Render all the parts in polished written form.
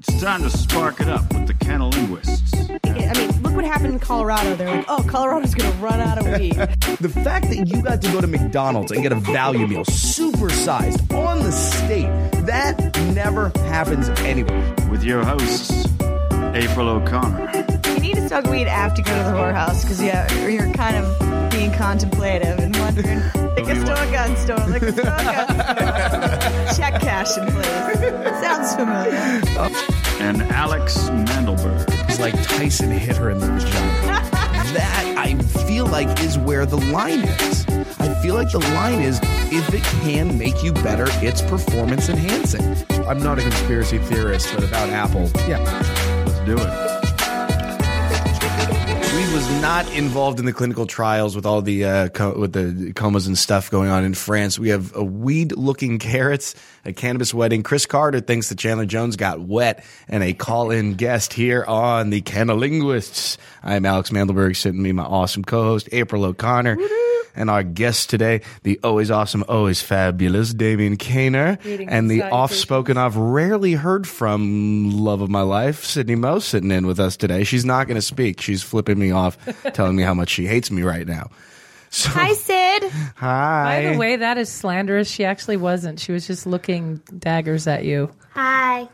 It's time to spark it up with the Canalinguists. I mean, look what happened in Colorado. They're like, oh, Colorado's going to run out of weed. The fact that you got to go to McDonald's and get a value meal supersized on the state, that never happens anywhere. With your hosts, April O'Connor. You need to smoke weed after you go to the whorehouse because you're kind of being contemplative and wondering, like a store gun store, like a store gun store. Check cashing, please. Sounds familiar. And Alex Mandelberg. It's like Tyson hit her in the vagina. That, I feel like, is where the line is. I feel like the line is, if it can make you better, it's performance enhancing. I'm not a conspiracy theorist, but about Apple, yeah. Let's do it. Weed was not involved in the clinical trials with all the with the comas and stuff going on in France. We have a weed-looking carrots, a cannabis wedding. Chris Carter thinks that Chandler Jones got wet, and a call-in guest here on the Canalinguists. I'm Alex Mandelberg, sitting with me, my awesome co-host, April O'Connor. And our guest today, the always awesome, always fabulous Damien Kaner, and the oft-spoken of, rarely heard from love of my life, Sydney Moe, sitting in with us today. She's not going to speak. She's flipping me off, telling me how much she hates me right now. So, Hi, Sid. hi. By the way, that is slanderous. She actually wasn't. She was just looking daggers at you. Hi.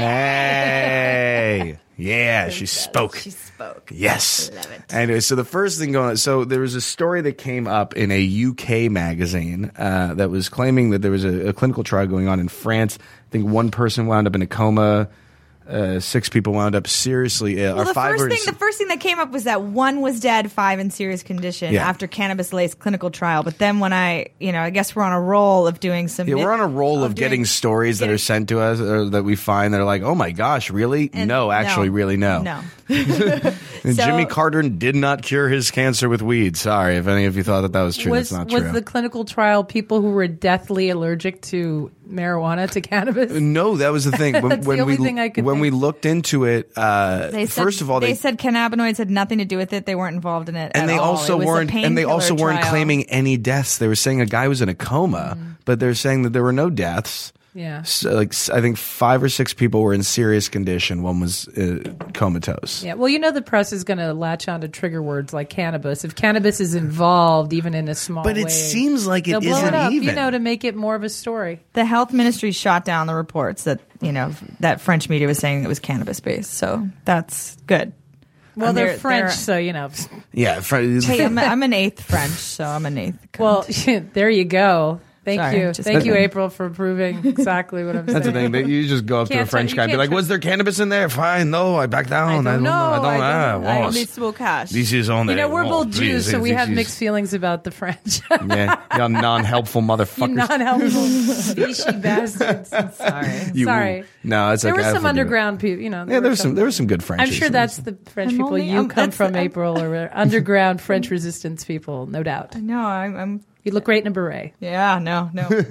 Hey. Yeah, she spoke. She spoke. Yes. Love it. Anyway, so the first thing going on, so there was a story that came up in a UK magazine that was claiming that there was a clinical trial going on in France. I think one person wound up in a coma. 6 people wound up seriously ill. Well, the first thing that came up was that 1 was dead, 5 in serious condition after cannabis-laced clinical trial. But then when I guess we're on a roll of doing some. Yeah, we're on a roll of getting stories that are sent to us or that we find that are like, oh my gosh, really? No, actually, really, no. No. Jimmy Carter did not cure his cancer with weed. Sorry if any of you thought that was true. That's not true. Was the clinical trial people who were deathly allergic to marijuana, to cannabis? No, that was the thing. That's the only thing I could when we looked into it, they first of all, they said cannabinoids had nothing to do with it. They weren't involved in it, and they also weren't. And they also weren't trial. claiming any deaths. They were saying a guy was in a coma, but they're saying that there were no deaths. Yeah. So, I think 5 or 6 people were in serious condition. One was comatose. Yeah. Well, the press is going to latch on to trigger words like cannabis. If cannabis is involved, even in a small way. But it seems like it they'll blow isn't it up, even. to make it more of a story. The health ministry shot down the reports that that French media was saying it was cannabis based. So that's good. Well, they're French, so Yeah. Hey, I'm an eighth French, so I'm an eighth. Well, there you go. Thank you, kidding. April, for proving exactly what I'm saying. That's the thing. You just go up to a French guy and be like, was there cannabis in there? Fine. No, I back down. I don't know. I only smoke hash. This is on there. We're both Jews, so we have mixed feelings about the French. Yeah, you non-helpful motherfuckers. You non-helpful, fishy bastards. Sorry. No, it's okay. There were some underground people, Yeah, there were some good French. I'm sure that's the French people you come from, April, or underground French resistance people, no doubt. No, I'm. You look great in a beret. Yeah, no.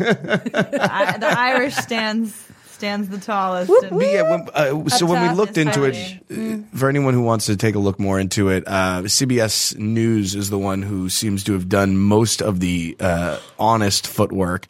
The Irish stands the tallest. So when we looked into it, for anyone who wants to take a look more into it, CBS News is the one who seems to have done most of the honest footwork.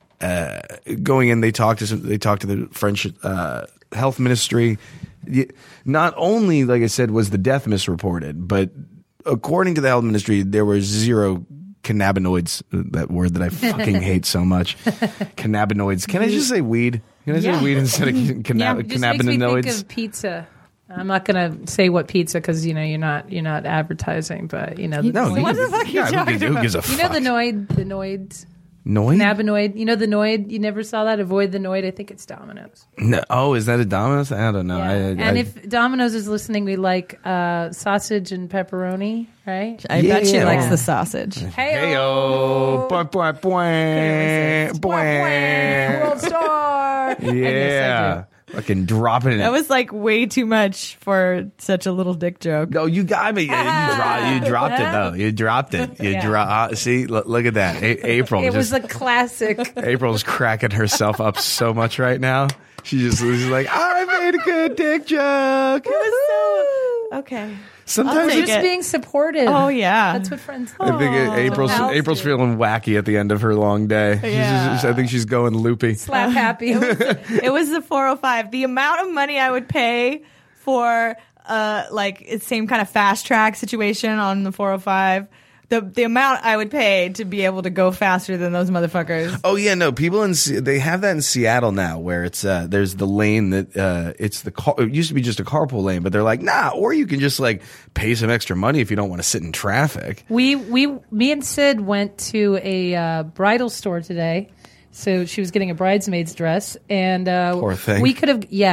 Going in, they talked to the French health ministry. Not only, like I said, was the death misreported, but according to the health ministry, there were 0 cannabinoids, that word that I fucking hate so much. Cannabinoids. Can I just say weed? Can I say weed instead of cannabinoids? It just makes me think of pizza. I'm not going to say what pizza because you're not advertising, but what the fuck are you talking about? Who gives a fuck? The noids. Noid? Cannabinoid. The Noid? You never saw that? Avoid the Noid. I think it's Domino's. No. Oh, is that a Domino's? I don't know. Yeah. If Domino's is listening, we like sausage and pepperoni, right? I bet she likes the sausage. Hey-o. World star. Yeah. Fucking drop it in. That was like way too much for such a little dick joke. No, you got me. You dropped it though. You dropped it. See, look at that. April. It was a classic. April's cracking herself up so much right now. She's like, I made a good dick joke. It was so okay. Sometimes take just it. being supportive. Oh, yeah. That's what friends do. I think April's feeling wacky at the end of her long day. Yeah. I think she's going loopy. Slap happy. It was the 405. The amount of money I would pay for like it's same kind of fast track situation on the 405. The amount I would pay to be able to go faster than those motherfuckers. Oh yeah, no. People they have that in Seattle now, where it's there's the lane that it's the car. It used to be just a carpool lane, but they're like, nah. Or you can just like pay some extra money if you don't want to sit in traffic. Me and Sid went to a bridal store today. So she was getting a bridesmaid's dress, and Poor thing. we could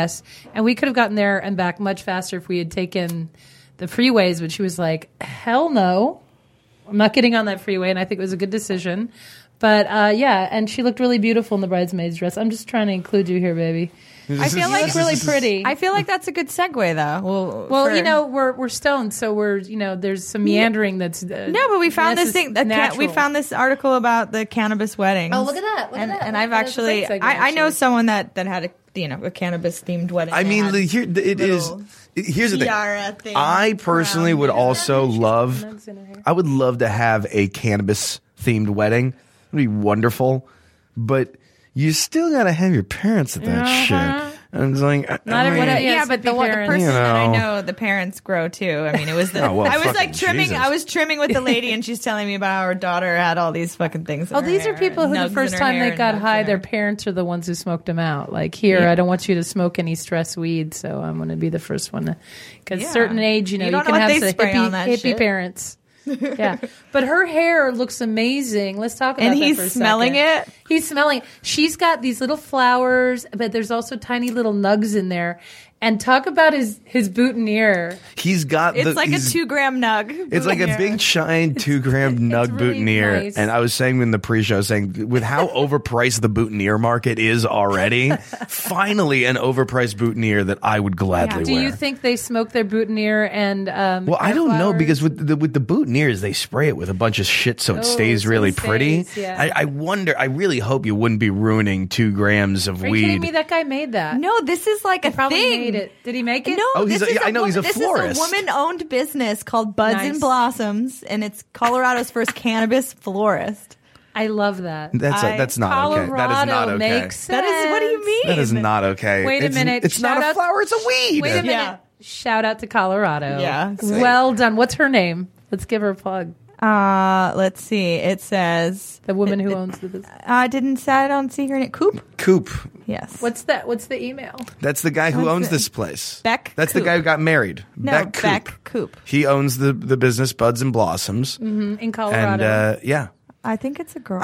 have gotten there and back much faster if we had taken the freeways. But she was like, "Hell no, I'm not getting on that freeway," and I think it was a good decision. But yeah, and she looked really beautiful in the bridesmaid's dress. I'm just trying to include you here, baby. I feel like It's really pretty. I feel like that's a good segue, though. Well, we're stoned, so there's some meandering that's no, but we found this thing. We natural. found this article about the cannabis weddings. Oh, look at that! Look at that! And I've That is a great actually, segue, I know actually. someone that had a cannabis themed wedding. I They mean, had here's little the thing. tiara thing, I personally crown. would also love. Nugs in her hair. I would love to have a cannabis themed wedding. It'd be wonderful, but you still gotta have your parents at that shit. And it's like, Not everyone- Yeah, Yes, but the the parents. person You that I know. know, the parents grow too. I mean, it was the. Oh, well, I was fucking like trimming. Jesus. I was trimming with the lady, and she's telling me about how her daughter had all these fucking things. In Oh, her these hair are people and who nugs the in first her time hair they and got nugs high, in their her- parents are the ones who smoked them out. Like, here, I don't want you to smoke any stress weed, so I'm going to be the first one. Because Yeah. certain age, you You you don't can know what have they some spray on that hippie shit. parents. Yeah, but her hair looks amazing. Let's talk about And that he's for a smelling second. it? He's smelling. She's got these little flowers, but there's also tiny little nugs in there. And talk about his boutonniere. he's got. It's like a he's- 2 gram nug. It's like a big giant 2 gram nug really boutonniere. nice. And I was saying in the pre-show, saying with how overpriced the boutonniere market is already, finally an overpriced boutonniere that I would gladly Do wear. you think they smoke their boutonniere and Well, I don't know flowers? because with the boutonnieres they spray it with a bunch of shit so it stays so really it pretty. stays, yeah. I wonder. I really hope you wouldn't be ruining 2 grams of Are you kidding weed. me? That guy made that. No, this is like a Probably thing. made it. Did he make it? No, Oh, he's this a- is I know, he's a This florist. is a woman-owned business called Buds Nice. and Blossoms, and it's Colorado's first cannabis florist. I love that. That's not okay. That is not Colorado okay. makes sense. That is what do you mean? That is not okay. Wait a It's- minute. It's not Shout a out- flower. It's a weed. Wait a minute. Yeah. Shout out to Colorado. Yeah, sweet. Well done. What's her name? Let's give her a plug. Let's see. It says The woman who owns the business. I don't see her name. Coop. Coop. Yes. What's that? What's the email? That's the guy who What's owns it? this place. Beck That's the Coop. guy who got married. No, Beck Coop. Beck Coop. He owns the business Buds and Blossoms. In Colorado. And yeah, I think it's a girl.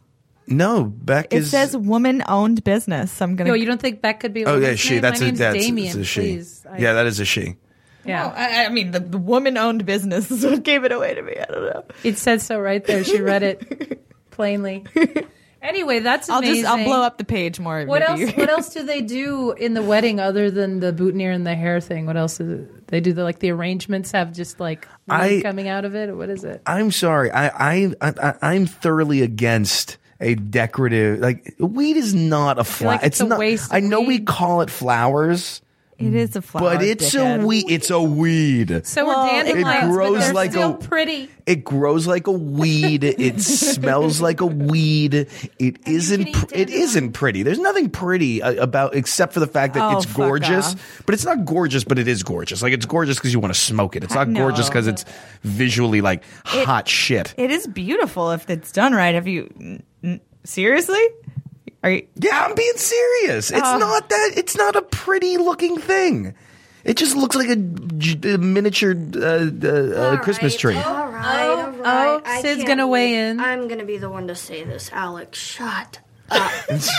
no, Beck It is. says woman-owned business. I'm gonna. Yo, you don't think Beck could be a Oh yeah, woman's she. name? That's My a name's that's Damien, it's a she. please. Yeah, that is a she. Yeah. I mean, the woman-owned business is what gave it away to me. I don't know. It said so right there. She read it plainly. Anyway, that's amazing. I'll blow up the page more. What maybe. else? What else do they do in the wedding other than the boutonniere and the hair thing? What else is it? They do the arrangements have just like weed coming out of it, or what is it? I'm sorry. I'm thoroughly against a decorative weed is not a flower. like it's a not. waste of I know we weed. call it flowers, It is a flower, but it's dickhead. a weed. It's a weed. So Well, we're dandelions, it grows but they're like still a- pretty. It grows like a weed. It smells like a weed. It isn't. It isn't pretty. There's nothing pretty about except for the fact that Oh, it's fuck gorgeous. off. But it's not gorgeous. But it is gorgeous. Like it's gorgeous because you want to smoke it. It's not gorgeous because it's visually like hot shit. It is beautiful if it's done right. Have you seriously? Are you? Yeah, I'm being serious. It's not that. It's not a pretty looking thing. It just looks like a miniature Christmas tree. All right. I Sid's can't gonna weigh wait. in. I'm gonna be the one to say this, Alex. Shut up.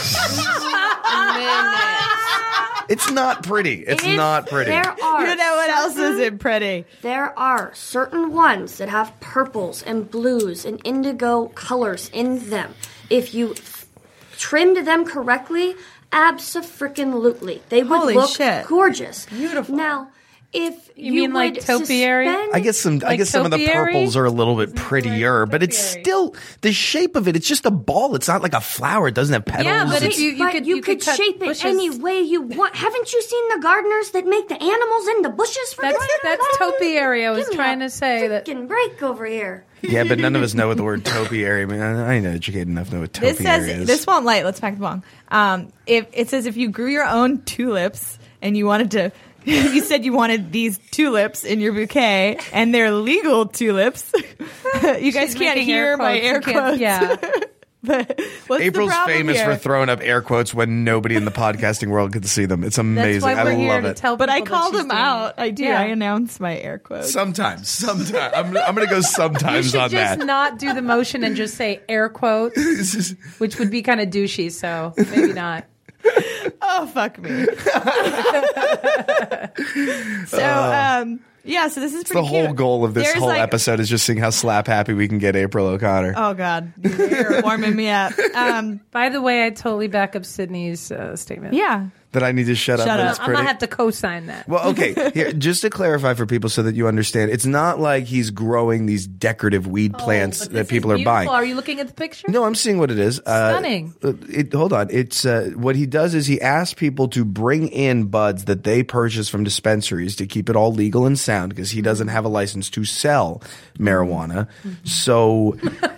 It's not pretty. It's not pretty. There are. You know what else isn't pretty? There are certain ones that have purples and blues and indigo colors in them. If you trimmed them correctly, abso-freaking-lutely, they would Holy look shit. gorgeous. Beautiful. Now, if You mean like would topiary? suspend- I guess some of the topiary? purples are a little bit prettier, but it's topiary? still the shape of it. It's just a ball. It's not like a flower. It doesn't have petals. Yeah, but if But you could could cut shape it bushes. any way you want. Haven't you seen the gardeners that make the animals in the bushes for That's crying out that's loud? topiary. I was Give me trying a to say that. freaking break over here. Yeah, but none of us know what the word topiary. I mean, I ain't educated enough to know what This topiary says is. this won't light. Let's pack the bong. If it says if you grew your own tulips and you wanted to, you said you wanted these tulips in your bouquet and they're legal tulips. You guys She's can't making hear my quotes. air You can't- quotes. Yeah. But what's April's the problem famous here? for throwing up air quotes when nobody in the podcasting world could see them. It's amazing. That's why we're I here love to it. tell But I people that called she's them doing out. it. I do. Yeah. I announce my air quotes. Sometimes. I'm going to go You sometimes should on just that. not do the motion and just say air quotes, This is- which would be kind of douchey. So maybe not. Oh, fuck me. Yeah, so this is pretty the whole cute. goal of this There's whole like- episode is just seeing how slap happy we can get April O'Connor. Oh, God. You're warming me up. By the way, I totally back up Sydney's statement. Yeah. That I need to shut up. Shut when up. it's I'm pretty. gonna have to co-sign that. Well, okay. Here, just to clarify for people so that you understand, it's not like he's growing these decorative weed plants But that this is people are beautiful. buying. Are you looking at the picture? No, I'm seeing what it is. Stunning. Hold on. It's what he does is he asks people to bring in buds that they purchase from dispensaries to keep it all legal and sound because he doesn't have a license to sell marijuana. So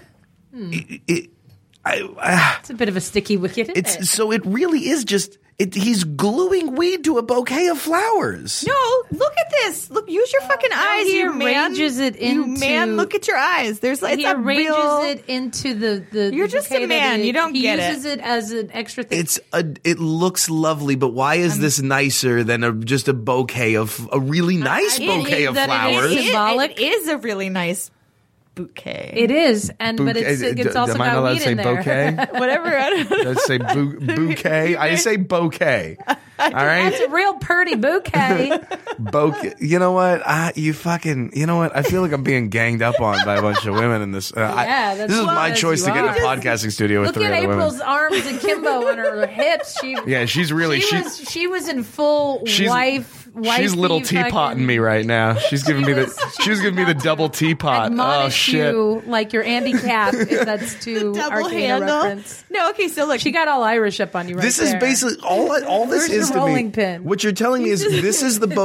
It's a bit of a sticky wicket. Isn't it? so it really is just he's gluing weed to a bouquet of flowers. No, look at this. Look, use your fucking eyes, he you man. arranges it You into- man, look at your eyes. There's like He it's a arranges real. it into the You're the just a bouquet that man. it- You don't get He it. uses it as an extra thing. It looks lovely, but why is this nicer than just a bouquet of a really nice I bouquet believe of that it is flowers? symbolic. It is a really nice bouquet. It is, and but it's also Am I not got allowed weed to say in there. bouquet? Whatever. I don't know. I say bouquet. I say bouquet. All right, That's a real pretty bouquet. bouquet. You know what? You know what? I feel like I'm being ganged up on by a bunch of women in this. Yeah, that's this is my what choice you to get in a are. podcasting studio with Look three at other April's women. arms akimbo on her hips. Yeah, she's really She was in full She's- wife. She's little teapotting me right now. She's giving me She was the about to double teapot. Oh Admonish shit! you like your Andy Cap, if that's too Double arcane a handle. reference. No, okay. So look, She got all Irish up on you right This there. is basically all this Where's is the to me. rolling pin? What you're telling me is this is the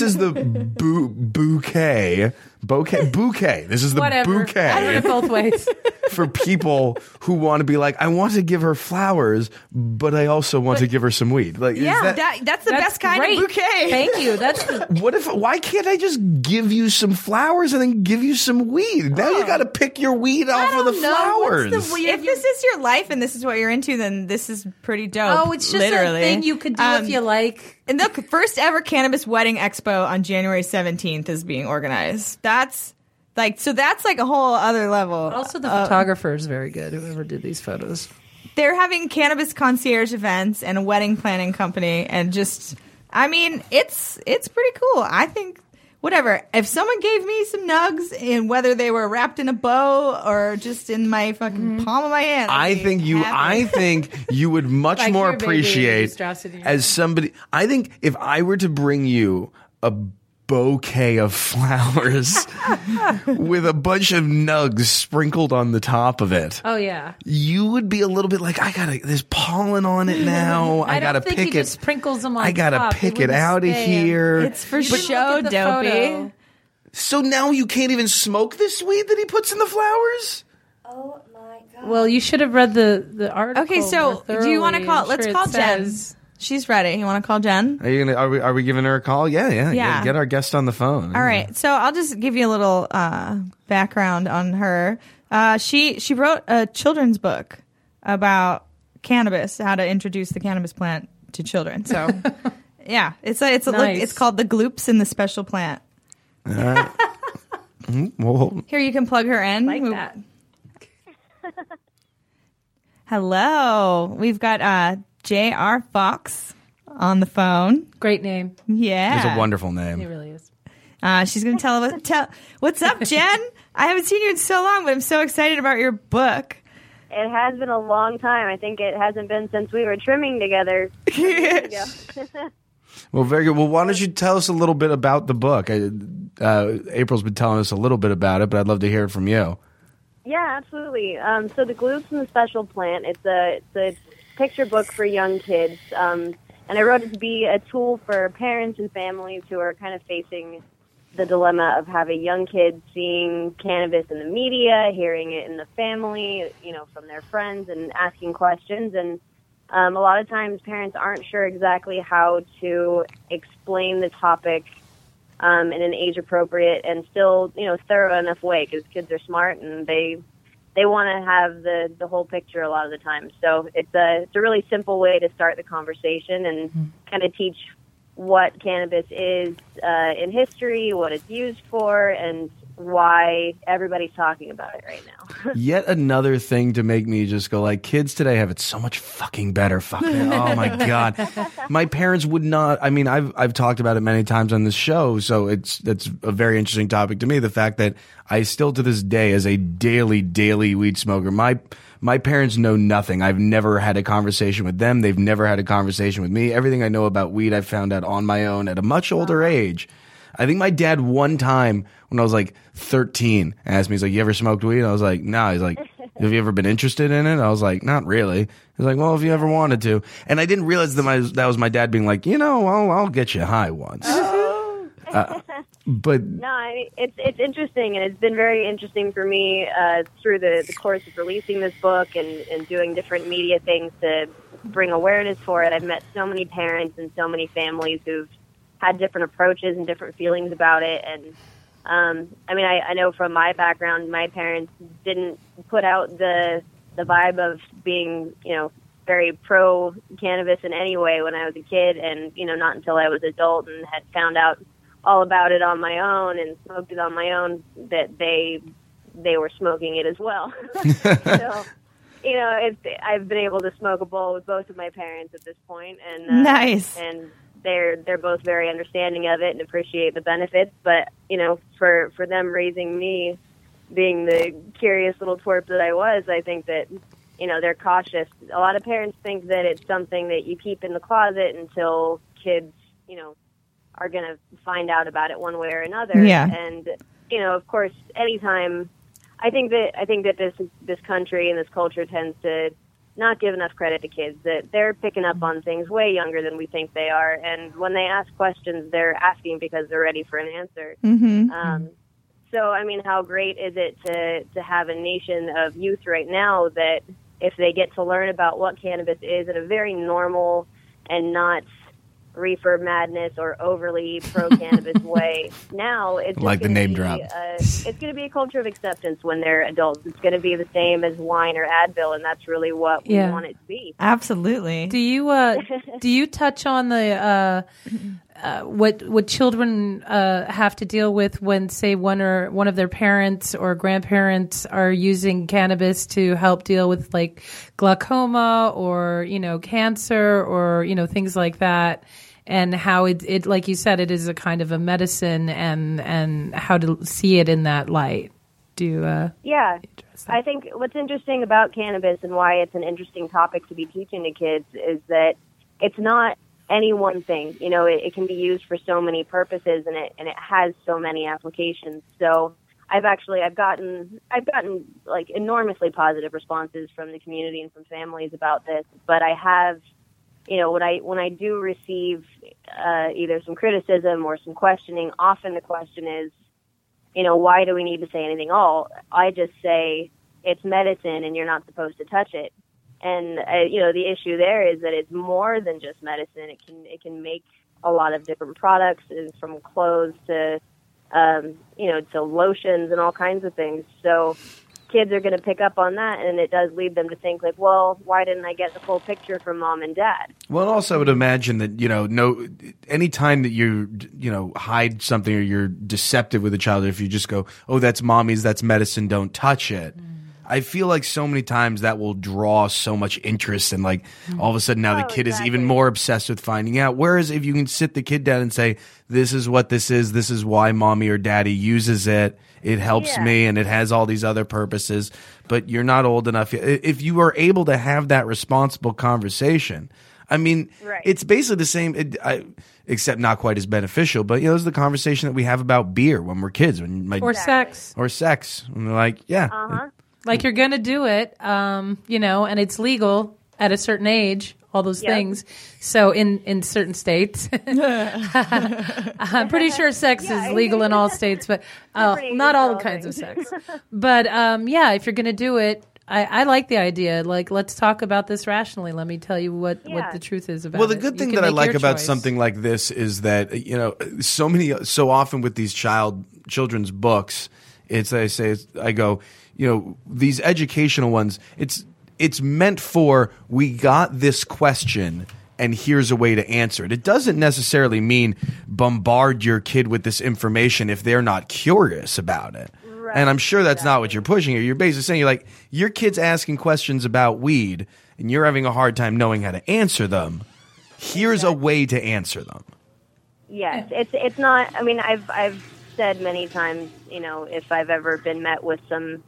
bouquet. This is the Whatever. I heard bouquet it both ways. for people who want to be like, I want to give her flowers, but I also want to give her some weed. Like, is yeah, that, that's the That's best kind great. of bouquet. Thank you. That's the, what if? Why can't I just give you some flowers and then give you some weed? Now you got to pick your weed off of the don't know. What's flowers. the If this is your life and this is what you're into, then this is pretty dope. oh, it's just literally. a thing you could do if you like. And the first ever Cannabis Wedding Expo on January 17th is being organized. That's like a whole other level. Also, the photographer is very good. Whoever did these photos. They're having cannabis concierge events and a wedding planning company, and just, I mean, it's pretty cool. I think whatever. If someone gave me some nugs, and whether they were wrapped in a bow or just in my fucking palm of my hand, I think you would much Like more your baby, appreciate just drops it in your as somebody. I think if I were to bring you a bouquet of flowers with a bunch of nugs sprinkled on the top of it, Oh yeah. you would be a little bit like, there's pollen on it now. I gotta don't think pick he it. just sprinkles them on I gotta top. pick it wouldn't out of stay. here. it's for You didn't show, look at the dopey. photo. So now you can't even smoke this weed that he puts in the flowers? Oh my god. Well, you should have read the article. Okay, so more do you want to thoroughly. call? I'm Let's sure call it Jen. says- She's ready. You want to call Jen? Are we giving her a call? Yeah. Yeah. Get our guest on the phone. All right. So I'll just give you a little background on her. She wrote a children's book about cannabis, how to introduce the cannabis plant to children. So yeah, it's Nice. it's called The Gloops in the Special Plant. Well, Here, you can plug her in. like that. Hello. We've got J.R. Fox on the phone. Great name. Yeah. it's a wonderful It name. really is. She's going to tell what's up, Jen? I haven't seen you in so long, but I'm so excited about your book. It has been a long time. I think it hasn't been since we were trimming together. Years ago. Well, very good. Well, why don't you tell us a little bit about the book? April's been telling us a little bit about it, but I'd love to hear it from you. Yeah, absolutely. So the Gloops and the Special Plant, it's a picture book for young kids. And I wrote it to be a tool for parents and families who are kind of facing the dilemma of having young kids seeing cannabis in the media, hearing it in the family, from their friends and asking questions. And a lot of times parents aren't sure exactly how to explain the topic in an age-appropriate and still, thorough enough way, because kids are smart and they want to have the whole picture a lot of the time. So it's a really simple way to start the conversation and kind of teach what cannabis is in history, what it's used for, and why everybody's talking about it right now. Yet another thing to make me just go like, kids today have it so much fucking better. Fuck it. Oh my God. My parents would not, I mean, I've talked about it many times on this show, so that's a very interesting topic to me. The fact that I still to this day, as a daily weed smoker, my parents know nothing. I've never had a conversation with them. They've never had a conversation with me. Everything I know about weed, I found out on my own at a much older age. I think my dad one time when I was like 13 asked me, he's like, you ever smoked weed? I was like, no. He's like, have you ever been interested in it? I was like, not really. He's like, well, if you ever wanted to. And I didn't realize that was my dad being like, I'll get you high once. But no, it's interesting, and it's been very interesting for me through the course of releasing this book and doing different media things to bring awareness for it. I've met so many parents and so many families who've had different approaches and different feelings about it. And I know from my background, my parents didn't put out the vibe of being, very pro cannabis in any way when I was a kid, and not until I was adult and had found out all about it on my own and smoked it on my own that they were smoking it as well. So, I've been able to smoke a bowl with both of my parents at this point, and nice. And they're both very understanding of it and appreciate the benefits. But for them raising me, being the curious little twerp that I was, I think that they're cautious. A lot of parents think that it's something that you keep in the closet until kids are going to find out about it one way or another. Yeah. And of course, anytime I think that this country and this culture tends to not give enough credit to kids, that they're picking up on things way younger than we think they are. And when they ask questions, they're asking because they're ready for an answer. Mm-hmm. So, how great is it to have a nation of youth right now that if they get to learn about what cannabis is in a very normal and not reefer madness or overly pro-cannabis way, now it's like the name drop. It's going to be a culture of acceptance when they're adults. It's going to be the same as wine or Advil, and that's really what we want it to be. Absolutely. Do you touch on the what children have to deal with when, say, one of their parents or grandparents are using cannabis to help deal with like glaucoma or cancer or things like that, and how it like you said, it is a kind of a medicine, and how to see it in that light? Yeah, I think what's interesting about cannabis and why it's an interesting topic to be teaching to kids is that it's not any one thing. It can be used for so many purposes, and it has so many applications. So I've gotten like enormously positive responses from the community and from families about this. But I have, when I do receive either some criticism or some questioning, often the question is, why do we need to say anything at all? I just say it's medicine and you're not supposed to touch it. And, the issue there is that it's more than just medicine. It can make a lot of different products, from clothes to, to lotions and all kinds of things. So kids are going to pick up on that, and it does lead them to think like, well, why didn't I get the full picture from mom and dad? Well, also I would imagine that, any time that you hide something or you're deceptive with a child, if you just go, oh, that's mommy's, that's medicine, don't touch it. I feel like so many times that will draw so much interest, and like all of a sudden now the kid is even more obsessed with finding out. Whereas if you can sit the kid down and say, this is what this is why mommy or daddy uses it, it helps me and it has all these other purposes, but you're not old enough. If you are able to have that responsible conversation, I mean, Right. it's basically the same, except not quite as beneficial. But this is the conversation that we have about beer when we're kids, Or sex. or sex. And they're like, yeah, Like you're going to do it, and it's legal at a certain age, all those Yep. things. So in certain states, I'm pretty sure sex is legal in all states, but not all kinds of sex. But if you're going to do it, I like the idea. Like, let's talk about this rationally. Let me tell you what the truth is about it. Well, the good thing that I like about something like this is that so often with these children's books, I go, these educational ones, it's meant for, we got this question and here's a way to answer it. It doesn't necessarily mean bombard your kid with this information if they're not curious about it. Right, and I'm sure that's not what you're pushing here. You're basically saying, your kid's asking questions about weed and you're having a hard time knowing how to answer them. Here's a way to answer them. Yes, it's not. I mean, I've said many times, if I've ever been met with some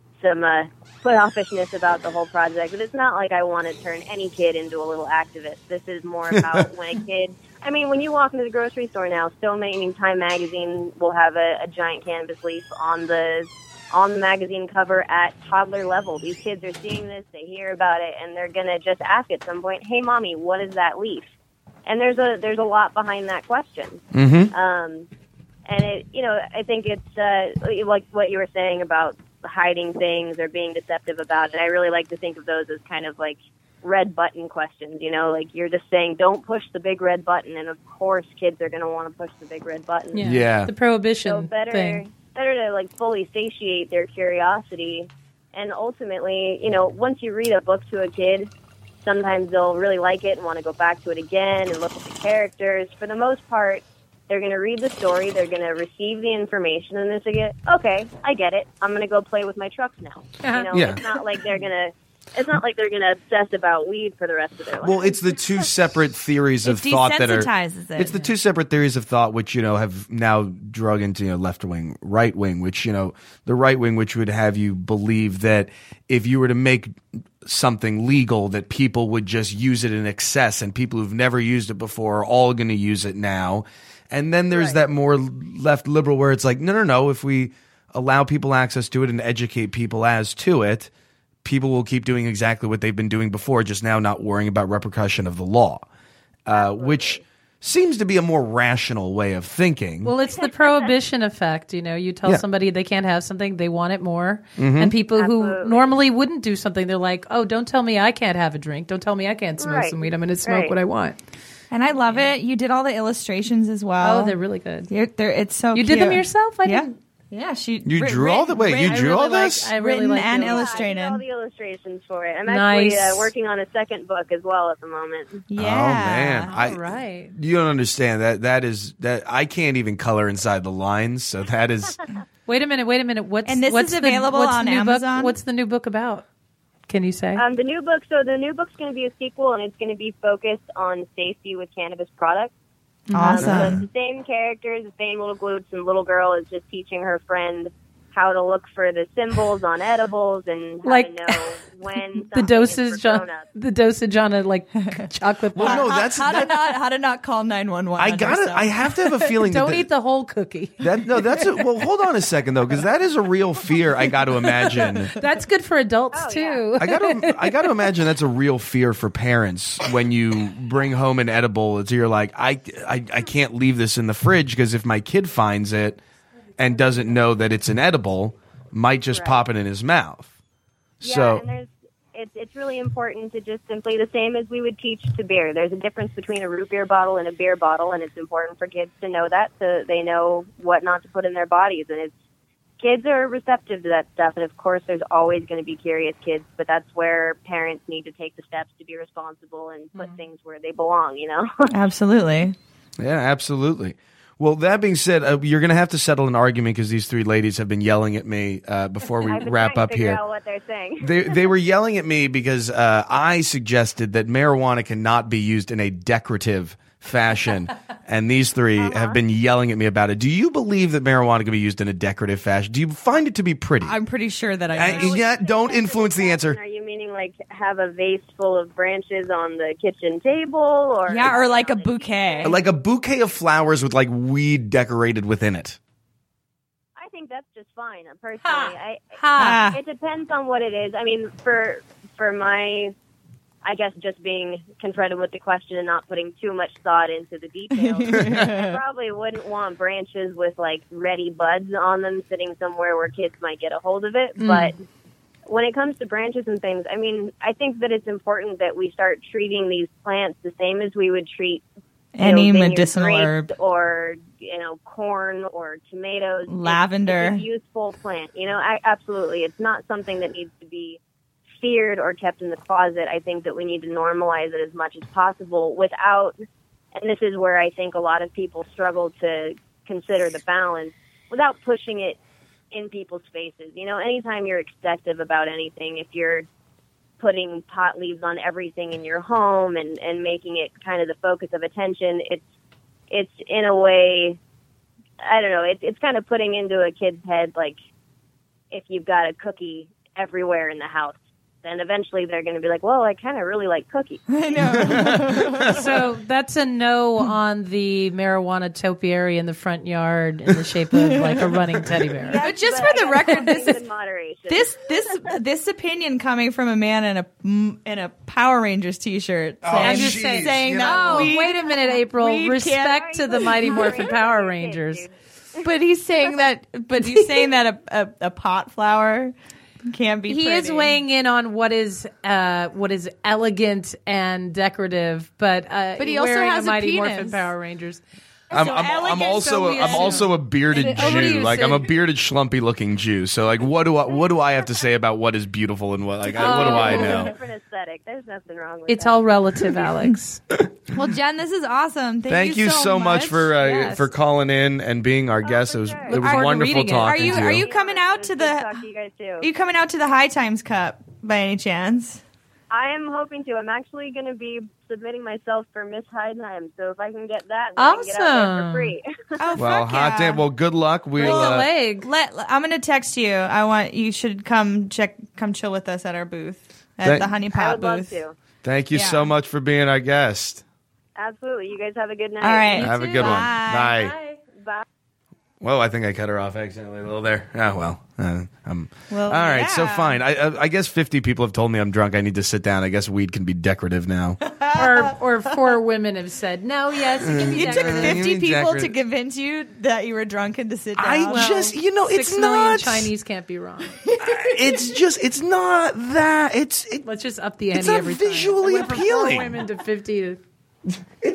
standoffishness about the whole project, but it's not like I want to turn any kid into a little activist. This is more about when a kid. I mean, when you walk into the grocery store now, so many Time Magazine will have a giant cannabis leaf on the magazine cover at toddler level. These kids are seeing this, they hear about it, and they're gonna just ask at some point, "Hey, mommy, what is that leaf?" And there's a lot behind that question. Mm-hmm. And I think it's like what you were saying about hiding things or being deceptive about it. I really like to think of those as kind of like red button questions. Like you're just saying, don't push the big red button, and of course, kids are going to want to push the big red button. Yeah. The prohibition So better to like fully satiate their curiosity, and ultimately, once you read a book to a kid, sometimes they'll really like it and want to go back to it again and look at the characters. For the most part, they're going to read the story, they're going to receive the information, and then they get, okay, I get it. I'm going to go play with my trucks now. Yeah. It's not like they're going to obsess about weed for the rest of their life. Well, it's the two separate theories of thought that are. desensitizes it. It's the two separate theories of thought which have now drug into left wing, right wing. Which the right wing, which would have you believe that if you were to make something legal, that people would just use it in excess, and people who've never used it before are all going to use it now. And then there's that more left liberal where it's like, no. If we allow people access to it and educate people as to it, people will keep doing exactly what they've been doing before, just now not worrying about repercussion of the law, which seems to be a more rational way of thinking. Well, it's the prohibition effect. You tell somebody they can't have something, they want it more. Mm-hmm. And people who normally wouldn't do something, they're like, oh, don't tell me I can't have a drink. Don't tell me I can't smoke some weed. I'm going to smoke what I want. And I love it. You did all the illustrations as well. Oh, they're really good. It's so You cute. did them yourself? I didn't. Yeah, You drew all the way. You drew all this? I really written like and those. illustrated. I did all the illustrations for it. I'm actually Nice. working on a second book as well at the moment. Yeah. Oh man, All right. You don't understand that I can't even color inside the lines. So that is. Wait a minute. What's And this what's is available what's on the new Amazon? Book? What's the new book about? Can you say? The new book's going to be a sequel, and it's going to be focused on safety with cannabis products. So Awesome. it's the same characters, the same little glutes, and little girl is just teaching her friend how to look for the symbols on edibles and how Like to know when the dosage on on a chocolate bar. Well, no, that's how to not call 911. I have to have a feeling. Don't eat the whole cookie. Well, hold on a second though, because that is a real fear. I got to imagine. That's good for adults too. I got to imagine that's a real fear for parents when you bring home an edible. It's you're like, I can't leave this in the fridge because if my kid finds it and doesn't know that it's an edible, might just pop it in his mouth. Yeah, So and it's really important to just simply the same as we would teach to beer. There's a difference between a root beer bottle and a beer bottle, and it's important for kids to know that so they know what not to put in their bodies. And kids are receptive to that stuff, and of course there's always going to be curious kids, but that's where parents need to take the steps to be responsible and put things where they belong, Absolutely. yeah, absolutely. Well, that being said, you're going to have to settle an argument because these three ladies have been yelling at me before we I've been wrap trying up to figure here. out what they're saying. They were yelling at me because I suggested that marijuana cannot be used in a decorative fashion, and these three have been yelling at me about it. Do you believe that marijuana can be used in a decorative fashion? Do you find it to be pretty? I'm pretty sure that I know. Yeah, don't influence the answer. Are you meaning like have a vase full of branches on the kitchen table, or Yeah, or like a bouquet. Like a bouquet of flowers with like weed decorated within it. I think that's just fine. Personally, Ha. it depends on what it is. I mean, for my, I guess just being confronted with the question and not putting too much thought into the details, I probably wouldn't want branches with like ready buds on them sitting somewhere where kids might get a hold of it. But when it comes to branches and things, I mean, I think that it's important that we start treating these plants the same as we would treat Any vineyard medicinal grapes herb. or corn or tomatoes. Lavender. It's a useful plant. Absolutely, it's not something that needs to be feared or kept in the closet. I think that we need to normalize it as much as possible without, and this is where I think a lot of people struggle to consider the balance, without pushing it in people's faces. Anytime you're excessive about anything, if you're putting pot leaves on everything in your home and making it kind of the focus of attention, it's in a way, I don't know, it's kind of putting into a kid's head, like, if you've got a cookie everywhere in the house, then eventually they're going to be like, well, I kind of really like cookies. I know. So that's a no on the marijuana topiary in the front yard in the shape of like a running teddy bear. But just But for the I record, guess this in moderation. this opinion coming from a man in a Power Rangers t-shirt I'm saying, just saying, saying you that Oh, weed- wait a minute, April. weed Respect to the Mighty Morphin Power Rangers. but he's saying that a pot flower can't be He is pretty. weighing in on what is elegant and decorative, but he also wearing has a a Mighty penis. Morphin Power Rangers. I'm elegant, also a bearded What do Jew. you Like say? I'm a bearded, schlumpy looking Jew. So like, what do I have to say about what is beautiful and what what do I know? Different aesthetic. There's nothing wrong with It's that. all relative, Alex. Well, Jen, this is awesome. Thank you so much for Yes. for calling in and being our guest. It was sure. it was Are- wonderful reading it. talking to you. Are you coming out to Good to the talk to you guys too. Are you coming out to the High Times Cup by any chance? I am hoping to. I'm actually going to be submitting myself for Miss High Time, so if I can get that, then I can get out there Awesome. for free. Oh, Well, fuck hot yeah. damn. Well, good luck. We'll The leg. I'm gonna text you. You should come chill with us at our booth at Thank- the Honey I Pot would love booth. to. thank you Yeah. so much for being our guest. Absolutely. You guys have a good night. All right. Have a good one. Bye. Bye. Bye. Whoa, I think I cut her off accidentally a little there. Oh, well. Well, all right, so yeah. fine. I guess 50 people have told me I'm drunk. I need to sit down. I guess weed can be decorative now. or 4 women have said, no, yes, it can be It took decorative. 50 You mean people decorative. to convince you that you were drunk and to sit down. I just, it's 6 million not. Chinese can't be wrong. It's not that. Let's just up the It's ante not every time. visually I went from 4 appealing. women to 50 to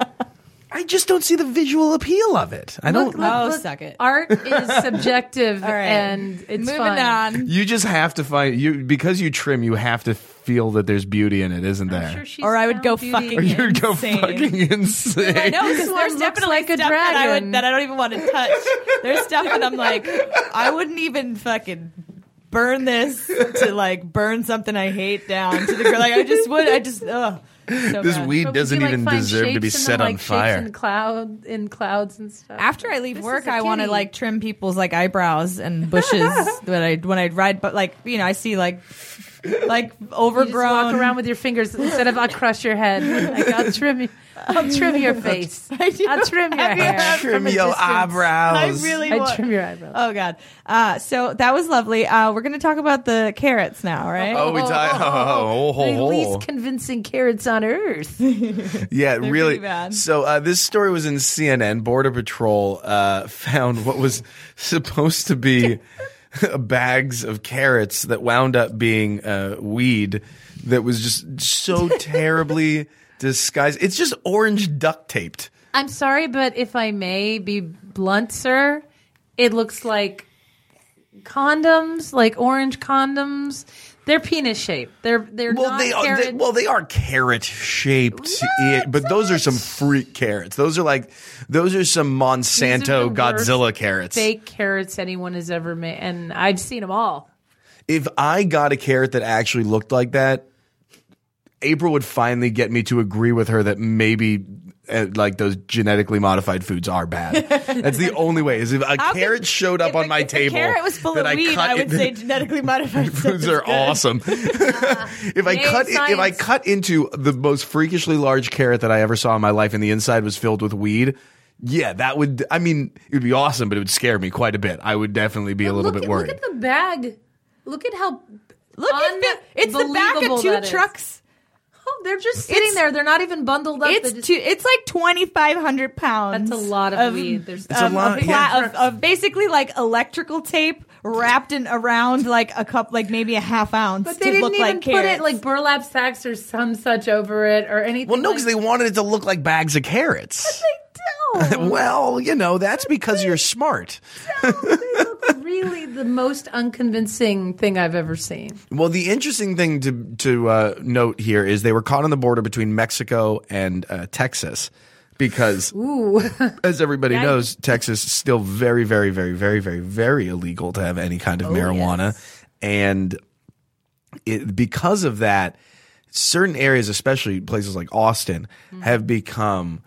I just don't see the visual appeal of it. I don't. suck it. Art is subjective All right. and it's Moving fun. on. You just have to find because you trim. You have to feel that there's beauty in it, isn't there? I'm sure she's Or I would go found fucking Or beauty. you'd go insane. fucking insane. I know, because This one there's looks definitely like a stuff dragon. that I don't even want to touch. There's stuff that I'm like, I wouldn't even fucking burn this to like burn something I hate down to the ground. Like I just would. So This bad. weed But would doesn't you, like, even find deserve to be shapes in set them, on like, shapes fire. in clouds and stuff. After I leave This work, is a I want to kitty. like trim people's like eyebrows and bushes when I ride. But like I see like You just overgrown. walk around with your fingers instead of I'll crush your head. Like I'll trim your face. I do. I'll trim your Have you hair. ever- Trim from a your distance. I eyebrows. really I want. trim your eyebrows. Oh God. So that was lovely. We're gonna talk about the carrots now, right? Oh, we die. The least convincing carrots on earth. Yeah, really pretty bad. So this story was in CNN. Border Patrol found what was supposed to be bags of carrots that wound up being weed that was just so terribly disguised. It's just orange duct taped. I'm sorry, but if I may be blunt, sir, it looks like condoms, like orange condoms. They're penis shaped. They're not carrot. They are carrot shaped, but those are some freak carrots. Those are some Monsanto These are the Godzilla worst carrots. Fake carrots anyone has ever made, and I've seen them all. If I got a carrot that actually looked like that, April would finally get me to agree with her that maybe like those genetically modified foods are bad. That's the only way. Is if a carrot showed up on my table, if a carrot was full that of weed, I would say genetically modified foods are awesome. If I cut into the most freakishly large carrot that I ever saw in my life, and the inside was filled with weed. Yeah, that would. I mean, it would be awesome, but it would scare me quite a bit. I would definitely be a little bit worried. Look at the bag. Look at how. It's the back of two trucks. Oh, they're just sitting there. They're not even bundled up. It's like 2,500 pounds. That's a lot of weed. There's a lot of basically like electrical tape wrapped around like a cup, like maybe a half ounce. But they didn't even put it like burlap sacks or some such over it or anything. Well, no, because they wanted it to look like bags of carrots. But they don't. Well, that's because you're smart. They look really the most unconvincing thing I've ever seen. Well, the interesting thing to note here is they were caught on the border between Mexico and Texas because, as everybody knows, Texas is still very, very, very, very, very, very illegal to have any kind of marijuana. Yes. And because of that, certain areas, especially places like Austin, have become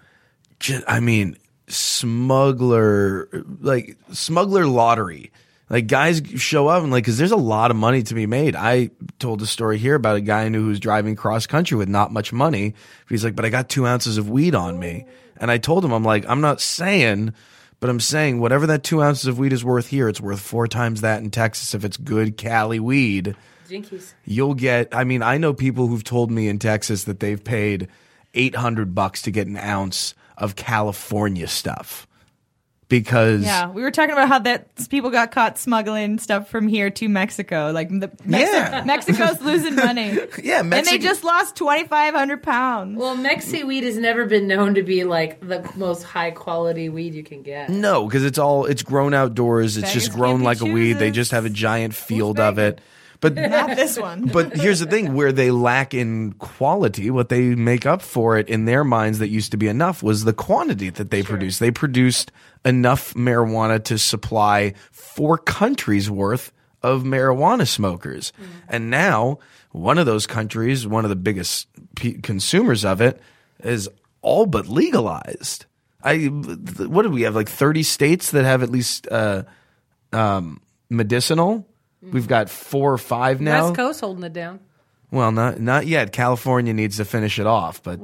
smuggler lottery. Like guys show up and because there's a lot of money to be made. I told a story here about a guy I knew who was driving cross country with not much money. He's like, but I got 2 ounces of weed on me. And I told him, I'm like, I'm not saying, but I'm saying whatever that 2 ounces of weed is worth here, it's worth 4 times that in Texas if it's good Cali weed. Jinkies. You'll get, I know people who've told me in Texas that they've paid $800 to get an ounce of California stuff. Because we were talking about how people got caught smuggling stuff from here to Mexico. Like Mexico's losing money. Yeah, and they just lost 2,500 pounds. Well, Mexi weed has never been known to be like the most high quality weed you can get. No, because it's grown outdoors. It's just grown like a weed. They just have a giant field of it. But not this one. But here's the thing: where they lack in quality, what they make up for it in their minds that used to be enough was the quantity that they produced. They produced enough marijuana to supply 4 countries worth of marijuana smokers. And now one of those countries, one of the biggest consumers of it, is all but legalized. What do we have? Like 30 states that have at least medicinal. We've got 4 or 5 now. West Coast holding it down. Well, not yet. California needs to finish it off, but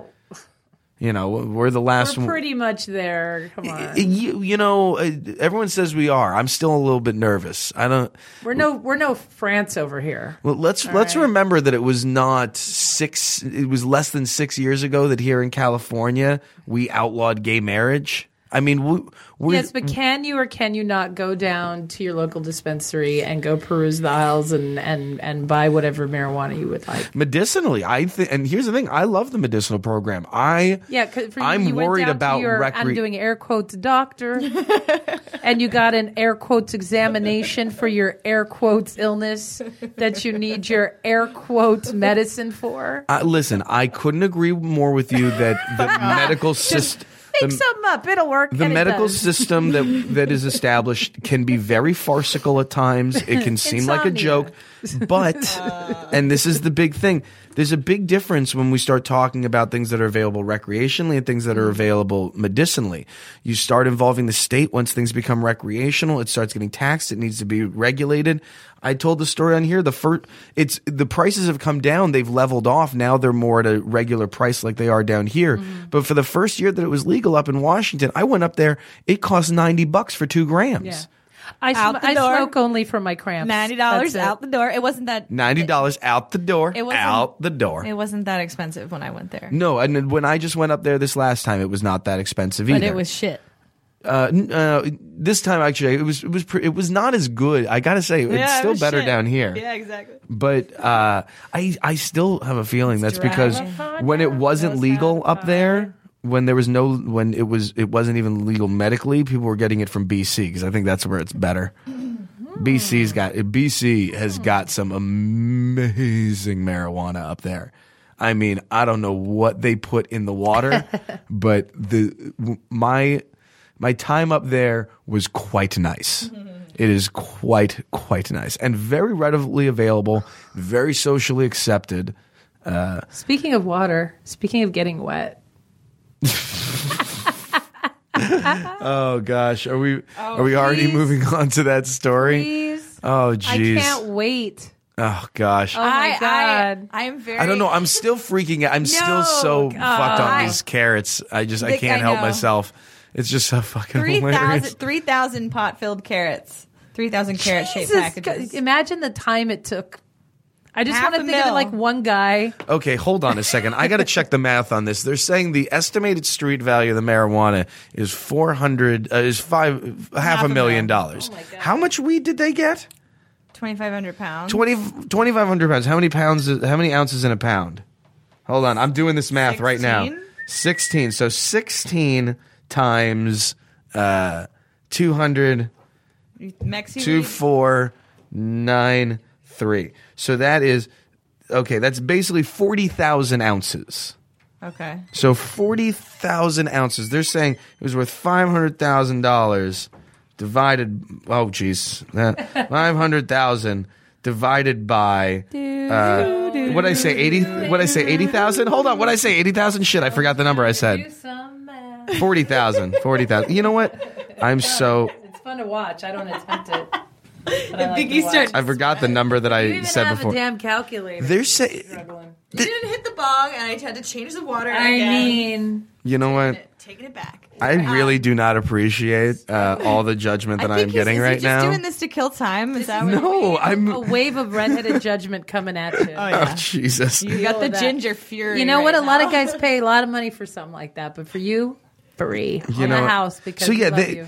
we're the last. We're pretty much there. Come on. Everyone says we are. I'm still a little bit nervous. We're no France over here. Well, let's remember that it was It was less than 6 years ago that here in California we outlawed gay marriage. Yes, but can you or can you not go down to your local dispensary and go peruse the aisles and buy whatever marijuana you would like? Medicinally, and here's the thing: I love the medicinal program. I'm worried about I'm doing air quotes doctor, and you got an air quotes examination for your air quotes illness that you need your air quotes medicine for. Listen, I couldn't agree more with you that the medical system. Make something up. It'll work. The medical system that is established can be very farcical at times. It can seem like a joke. But, and this is the big thing, there's a big difference when we start talking about things that are available recreationally and things that are available medicinally. You start involving the state once things become recreational. It starts getting taxed. It needs to be regulated. I told the story on here. The prices have come down. They've leveled off. Now they're more at a regular price like they are down here. But for the first year that it was legal up in Washington, I went up there. It cost $90 for 2 grams. Yeah. I smoke only for my cramps. $90 out the door. It wasn't that $90 out the door. Out the door. It wasn't that expensive when I went there. No, and when I just went up there this last time, it was not that expensive either. But it was shit. This time actually, it was not as good. I gotta say, it's still better down here. Yeah, exactly. But I still have a feeling that's because when it wasn't legal up there. When it wasn't even legal medically, people were getting it from BC because I think that's where it's better. BC has got some amazing marijuana up there. I don't know what they put in the water, but my time up there was quite nice. It is quite nice and very readily available, very socially accepted. Speaking of water, speaking of getting wet. Oh gosh, are we already please. moving on to that story? Please. Oh I jeez. can't wait. Oh gosh. Oh my God. I'm very. I don't know. I'm still freaking out. I'm still so fucked on these carrots. I can't help know. myself. It's just so fucking hilarious. 3,000 pot-filled carrots. 3,000 carrot-shaped Jesus, packages. imagine the time it took. I just Half want to a think of mil. like one guy. Okay, hold on a second. I got to check the math on this. They're saying the estimated street value of the marijuana is half a million dollars. How much weed did they get? 2,500 pounds. 2,500 pounds. How many ounces in a pound? Hold on. I'm doing this math right now. 16. So 16 times 200. Mexi 2493. So that is okay. That's basically 40,000 ounces. Okay. So 40,000 ounces. They're saying it was worth $500,000 divided. Oh, geez, 500,000 divided by. What did I say? 80. What did I say? 80,000. Hold on. What did I say? 80,000. Shit, I forgot the number I said. 40,000. 40,000. You know what? It's fun to watch. I don't attempt it. But I like to watch. I forgot the number that I said have before. a damn calculator. They're saying. You didn't hit the bong, and I had to change the water I again. mean, You know what? Taking it back. I really do not appreciate all the judgment that I'm getting right now. Is he just doing this to kill time? Is that what No, I'm. a wave of redheaded judgment coming at you. Oh, Jesus. You got the Feel that. ginger fury. You know what? right A lot of now. guys pay a lot of money for something like that, but for you, free You on know the what? house because So we yeah, love you.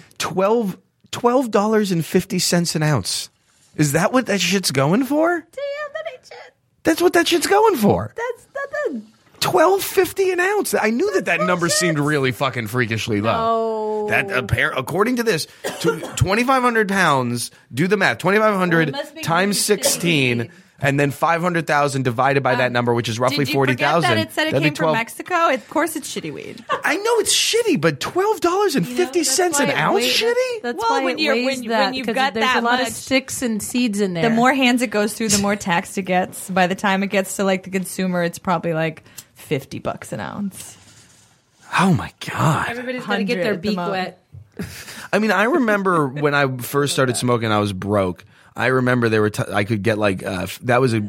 $12.50 an ounce. Is that what that shit's going for? Damn, that ain't shit. That's what that shit's going for. That's nothing. $12.50 an ounce. I knew that number seemed really fucking freakishly low. That according to this, 2,500 pounds. Do the math. 2,500 Well, it must be times really 16, shitty. and then 500,000 divided by that number, which is roughly Did you 40,000. forget that it said it That'd be came from Mexico? Of course, it's shitty weed. I know it's shitty, but $12.50 an ounce shitty. That's Well, why when it you're- weighs when that, you've 'cause got there's that a lot of much- sticks and seeds in there. The more hands it goes through, the more taxed it gets. By the time it gets to like the consumer, it's probably like $50 an ounce. Oh my god! everybody's got to get their 100 at the beak moment. wet. I mean, I remember when I first started smoking, I was broke. I remember there were I could get like that was a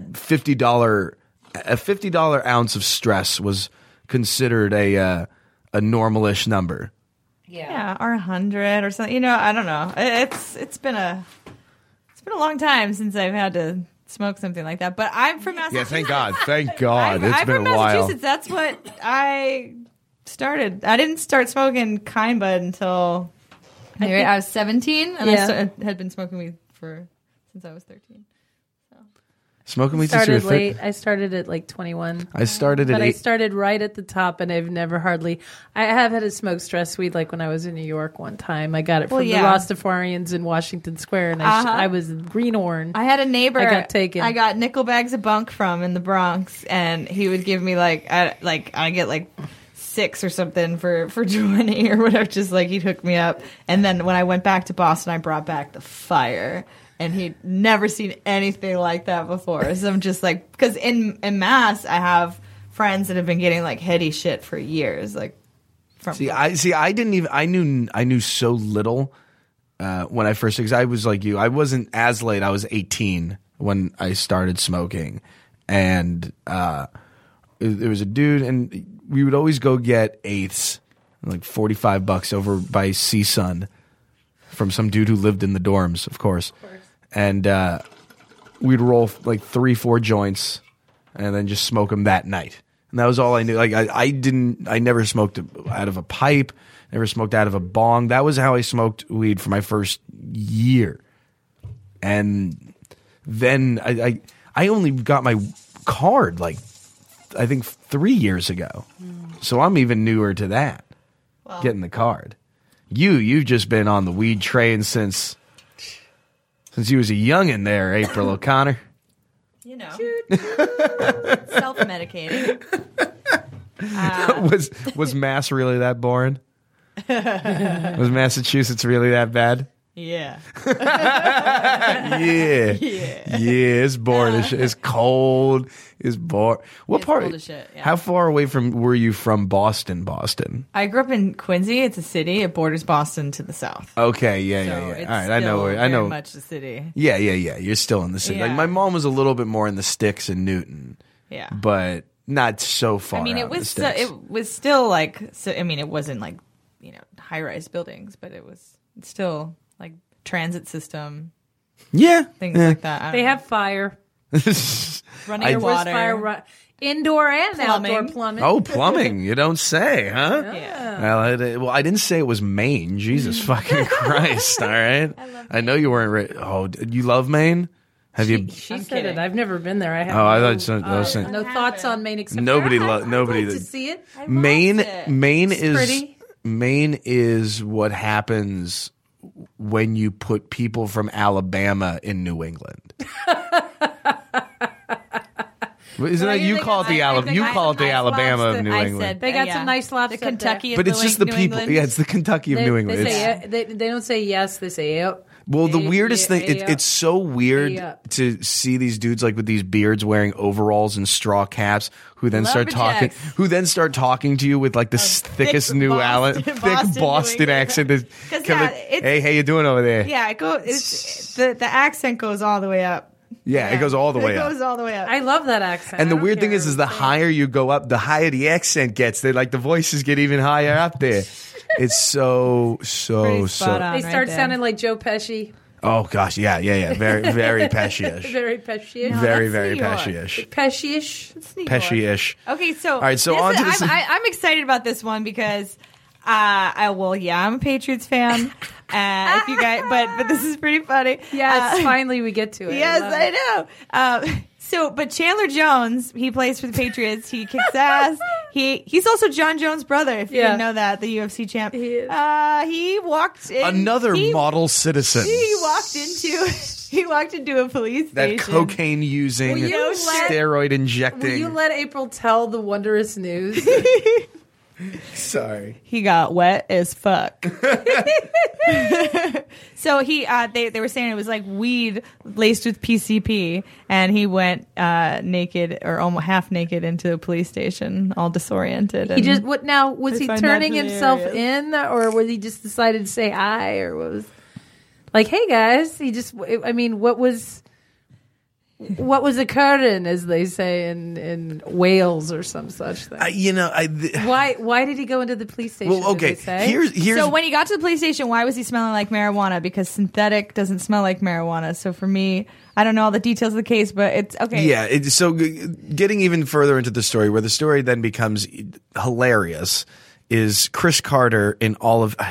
$50 ounce of stress was considered a normalish number. Yeah, or 100 or something. You know, I don't know. It's been a long time since I've had to smoke something like that. But I'm from Yeah, Massachusetts. thank God, thank God. I'm It's been from a while. Massachusetts. That's what I started. I didn't start smoking kind bud until maybe I was 17, and I had been smoking weed since I was 13. Smoking weed since you were Started late. I started at like 21. I started at But I 8. started right at the top, and I've never hardly. I have had to smoke stress weed like when I was in New York one time. I got it from the Rastafarians in Washington Square, and I was greenhorn. I had a neighbor I got taken. I got nickel bags of bunk from in the Bronx, and he would give me I get like 6 or something for 20 or whatever. Just like he'd hook me up, and then when I went back to Boston, I brought back the fire. And he'd never seen anything like that before. So I'm just like, because in Mass, I have friends that have been getting like heady shit for years. Like, from I didn't even. I knew so little when I first. Because I was like you. I wasn't as late. I was 18 when I started smoking, and there was a dude, and we would always go get eighths, like $45 over by CSUN, from some dude who lived in the dorms, of course. And we'd roll like 3-4 joints and then just smoke them that night. And that was all I knew. Like I never smoked out of a pipe, never smoked out of a bong. That was how I smoked weed for my first year. And then I only got my card like I think 3 years ago. So I'm even newer to that. Wow. Getting the card. You've just been on the weed train since you was a youngin' there, April O'Connor. You know, self-medicating. Was Mass really that boring? Was Massachusetts really that bad? Yeah. Yeah. It's boring. It's cold. It's boring. What It's part? cold as shit, yeah. How far away were you from Boston? Boston. I grew up in Quincy. It's a city. It borders Boston to the south. Okay. Yeah. So Yeah. it's All right. I know. still I know. very much the city. Yeah. You're still in the city. Like Yeah. my mom was a little bit more in the sticks in Newton, Yeah. but not so far. I mean, out it in the was sticks. it was still like. So, I mean, it wasn't like high rise buildings, but it's still like transit system yeah. things like that. I They don't have fire. know. running I- your Where's water. fire indoor and Plumbing. outdoor plumbing. Oh, plumbing. You don't say, huh? Yeah. Well, I didn't say it was Maine. Jesus fucking Christ. All right. I know you weren't. Oh, you love Maine? Have you? She I'm said kidding. it. I've never been there. I have. Oh, I thought so. I was saying, no thoughts on Maine except Nobody for, lo- nobody- I'd like to see it. Maine. it. Maine It's is pretty. Maine is what happens when you put people from Alabama in New England. Isn't that you call it the Alabama? You call it the Alabama of New I England. said They got yeah. some nice lobster The Kentucky, But of it's just the New people. England. Yeah, it's the Kentucky of New England. They, It's- say, they don't say yes. They say yep. Well, the Hey, weirdest yeah, thing, yeah. it's so weird Yeah. to see these dudes like with these beards wearing overalls and straw caps who then start talking, to you with like the thickest thick New Boston- thick Boston, New Boston England. accent. That's 'Cause, kinda- yeah, it's- hey, how you doing over there? Yeah, it goes. It's the accent goes all the way up. Yeah, it goes all the way It up. goes all the way up. I love that accent. And the I don't weird thing care. is the higher you go up, the higher the accent gets. They like the voices get even higher up there. It's so Pretty so. spot on. They start right there. sounding like Joe Pesci. Oh gosh, yeah, very very Pesci-ish, Very Pesci-ish. very that's very New York. Pesci-ish, Pesci-ish. It's New York. Pesci-ish. Okay, so All right, so on to this- I'm excited about this one because, I'm a Patriots fan. If you guys, but this is pretty funny. Yes, finally we get to it. Yes, love it. I know. But Chandler Jones, he plays for the Patriots. He kicks ass. He's also John Jones' brother. If you Yeah. didn't know that, the UFC champ. He is. He walked in. Another model citizen. He walked into a police That station. cocaine using, Will you let- steroid Will injecting. you let April tell the wondrous news? Sorry. He got wet as fuck. So they were saying it was like weed laced with PCP, and he went naked or almost half naked into a police station, all disoriented. He and- just what now? Was I he find turning that himself hilarious. in, or was he just decided to say hi, or what was like, hey guys? He just. I mean, what was occurring, as they say in Wales or some such thing? Why did he go into the police station? Well, okay. Did they say? Here's So when he got to the police station, why was he smelling like marijuana? Because synthetic doesn't smell like marijuana. So for me, I don't know all the details of the case, but it's okay. Yeah, getting even further into the story, where the story then becomes hilarious, is Chris Carter in all of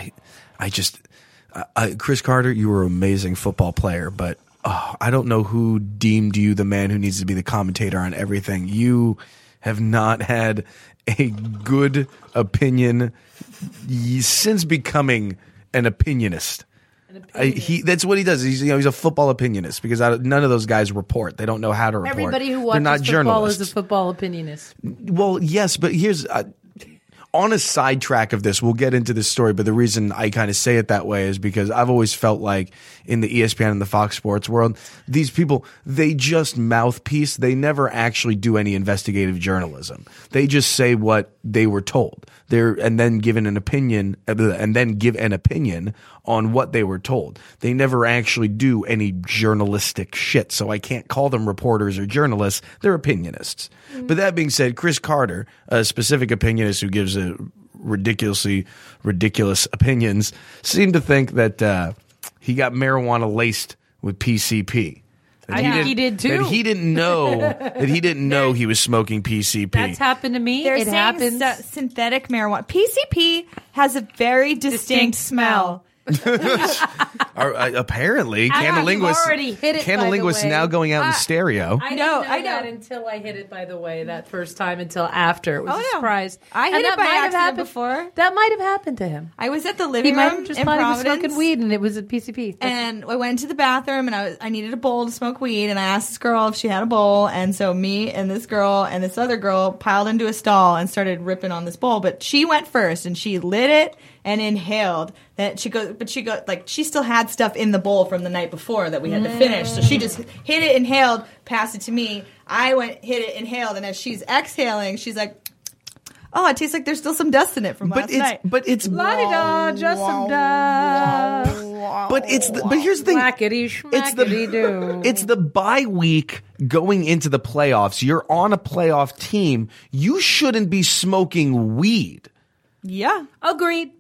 Chris Carter, you were an amazing football player, but I don't know who deemed you the man who needs to be the commentator on everything. You have not had a good opinion since becoming an opinionist. That's what he does. He's a football opinionist because none of those guys report. They don't know how to report. Everybody who They're watches not football journalists. is a football opinionist. Well, yes, but here's on a sidetrack of this, we'll get into this story, but the reason I kind of say it that way is because I've always felt like in the ESPN and the Fox Sports world, these people, they just mouthpiece. They never actually do any investigative journalism. They just say what they were told. And then give an opinion on what they were told. They never actually do any journalistic shit. So I can't call them reporters or journalists. They're opinionists. But that being said, Chris Carter, a specific opinionist who gives ridiculous opinions, seemed to think that he got marijuana laced with PCP. I think he did too. That he didn't know he was smoking PCP. That's happened to me. They're It saying happens. synthetic marijuana. PCP has a very distinct smell. Apparently, you've Canalingus already hit it, by the Canalingus way. now going out in stereo. I know, didn't know I know. that until I hit it, by the way, that first time, until after. It was Oh, a no. surprise. I hit And it that by might have accident happened before. That might have happened to him. I was at the He living might room have just in thought he was Providence. smoking weed, and it was a PCP. And I went to the bathroom and I needed a bowl to smoke weed, and I asked this girl if she had a bowl, and so me and this girl and this other girl piled into a stall and started ripping on this bowl, but she went first and she lit it and inhaled. She still had had stuff in the bowl from the night before that we had to finish. So she just hit it, inhaled, passed it to me. I went, hit it, inhaled, and as she's exhaling, she's like, "Oh, it tastes like there's still some dust in it from last night." But it's La-di-da, just some dust. But here's the thing. Whackity schmackity do. It's the bye week going into the playoffs. You're on a playoff team. You shouldn't be smoking weed. Yeah. Agreed.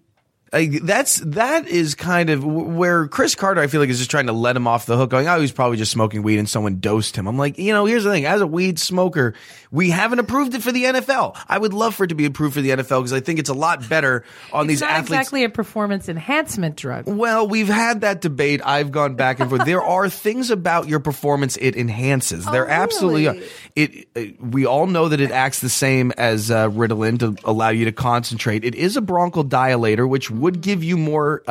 That is kind of where Chris Carter, I feel like, is just trying to let him off the hook, going, "Oh, he's probably just smoking weed and someone dosed him." I'm like, here's the thing. As a weed smoker, we haven't approved it for the NFL. I would love for it to be approved for the NFL because I think it's a lot better on these athletes. It's not exactly a performance enhancement drug. Well, we've had that debate. I've gone back and forth. There are things about your performance it enhances. There absolutely are. We all know that it acts the same as Ritalin to allow you to concentrate. It is a bronchodilator, which would give you more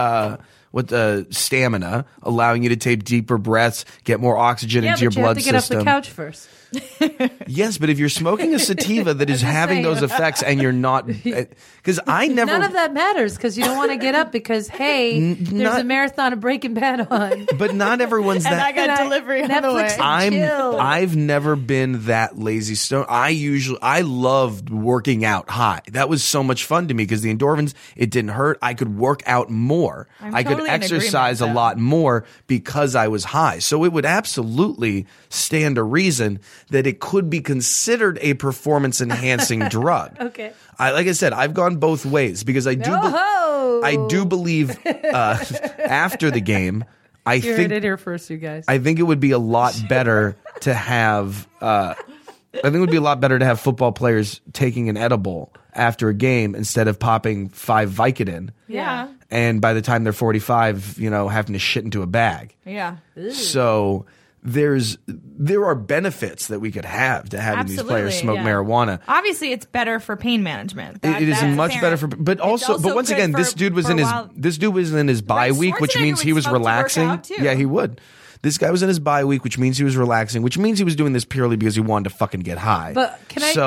stamina, allowing you to take deeper breaths, get more oxygen into your blood system. You have to get off the couch first. Yes, but if you're smoking a sativa that is having those effects and you're not, because I never. None of that matters because you don't want to get up because there's a marathon of Breaking Bad on. But not everyone's And that. I got delivery on the way. I've never been that lazy stone. I loved working out high. That was so much fun to me because the endorphins, it didn't hurt. I could work out more. I could exercise a lot more because I was high. So it would absolutely stand to reason that it could be considered a performance enhancing drug. Okay. Like I said, I've gone both ways because I do believe after the game, You heard it here first, you guys. I think it would be a lot better to have. I think it would be a lot better to have football players taking an edible after a game instead of popping 5 Vicodin. Yeah. And by the time they're 45, having to shit into a bag. Yeah. So there are benefits that we could have to having these players smoke marijuana. Obviously, it's better for pain management. It is much better but once again, this dude was in his bye week, which means he was relaxing. Yeah, he would. This guy was in his bye week, which means he was relaxing, which means he was doing this purely because he wanted to fucking get high. But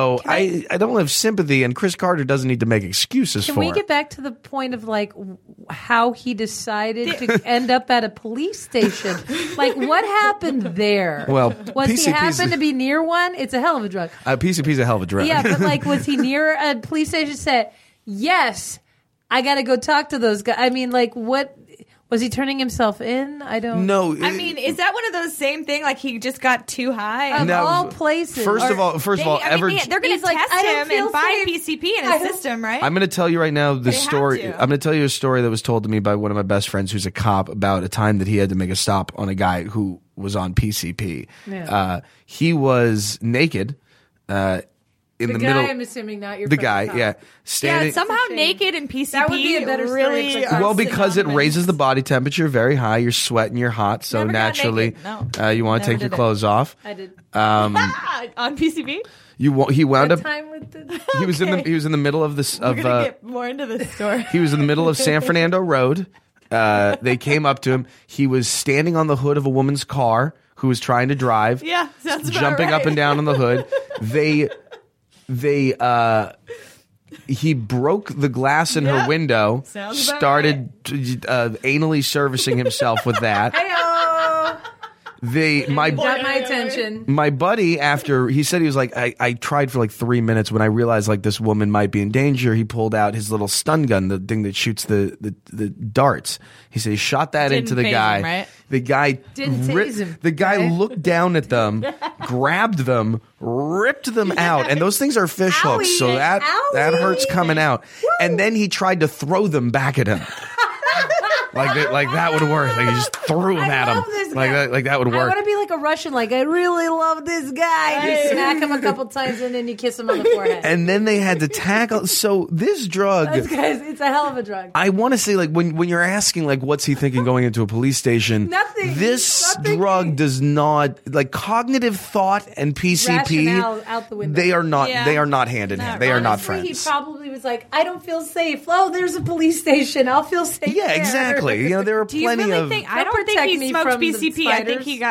I don't have sympathy, and Chris Carter doesn't need to make excuses for it. Can we get back to the point of how he decided to end up at a police station? What happened there? Well, he happened to be near one? It's a hell of a drug. PCP's a hell of a drug. Yeah, but was he near a police station? Said, yes, I got to go talk to those guys. I mean, what? Was he turning himself in? I don't know. I mean, is that one of those same thing? Like he just got too high? Of all places. They're going to test him and find PCP in his system, right? I'm going to tell you right now the story. I'm going to tell you a story that was told to me by one of my best friends who's a cop about a time that he had to make a stop on a guy who was on PCP. Yeah. He was naked. In the middle, I'm assuming not your the guy, yeah, standing. Yeah, somehow naked and PCP. That would be a better really story. Well, because it raises the body temperature very high. You're sweating, you're hot, so naturally, you want to take your clothes off. I did on PCP. He wound up. He was in the middle of this. We're gonna get more into this story. He was in the middle of San Fernando Road. They came up to him. He was standing on the hood of a woman's car who was trying to drive. Yeah, sounds about jumping right. up and down on the hood. He broke the glass in her window, started anally servicing himself with that. Got my attention. My buddy, after he said he was like, I tried for 3 minutes. When I realized this woman might be in danger, he pulled out his little stun gun, the thing that shoots the darts. He said he shot that into the guy. Him, right? The guy didn't tase him. The guy looked down at them, grabbed them, ripped them out, and those things are fish hooks, so that hurts coming out. Woo! And then he tried to throw them back at him. Like that would work. He just threw them at him. Like that would work. I want to be like a Russian. I really love this guy. You smack him a couple times and then you kiss him on the forehead. And then they had to tackle. So this drug, guys, it's a hell of a drug. I want to say when you're asking what's he thinking going into a police station? Nothing. This drug does not cognitive thought and PCP. Rationale out the window. They are not. Yeah. They are not hand in hand. They are not friends. He probably was like, I don't feel safe. Oh, there's a police station. I'll feel safe. Yeah, there. Exactly. There are plenty of. I don't think he smoked PCP. I think he got maybe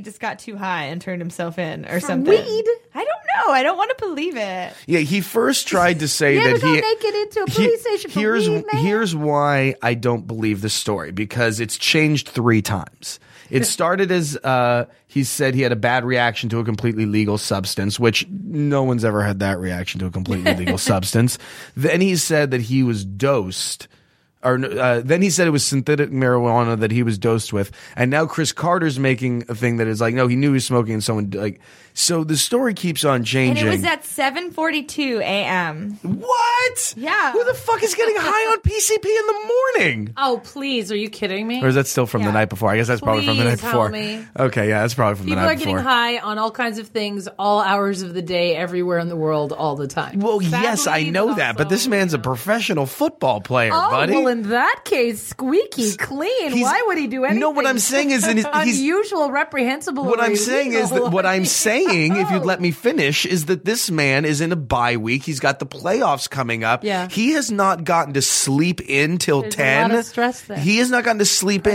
just got too high and turned himself in or something. weed? I don't know. I don't want to believe it. Yeah, he first tried to say You that ever go he naked into a police station for here's weed, man? here's why I don't believe the story, because it's changed 3 times. It started as he said he had a bad reaction to a completely legal substance, which no one's ever had that reaction to a completely legal substance. Then he said that he was dosed. Or then he said it was synthetic marijuana that he was dosed with, and now Chris Carter's making a thing that is like, no, he knew he was smoking, and someone like. So the story keeps on And changing. it was at 7:42 a.m. What? Yeah. Who the fuck is getting high on PCP in the morning? Oh, please. Are you kidding me? Or is that still from the night before? I guess that's probably from the night Please, before. homie. Okay, yeah, that's probably from People the are night getting before. high on all kinds of things, all hours of the day, everywhere in the world, all the time. Well, yes, I Sadly, know but that, but also, this man's a professional football player, Oh, buddy. well, in that case, squeaky clean. He's- Why would he do anything? No, what I'm saying is that he's unusual, reprehensible. What or I'm saying is that illegal. what I'm saying, if you'd let me. me finish, is that this man is in a bye week. He's got the playoffs coming up. Yeah. He has not gotten to sleep in till There's 10. a lot of stress there. He has not gotten to sleep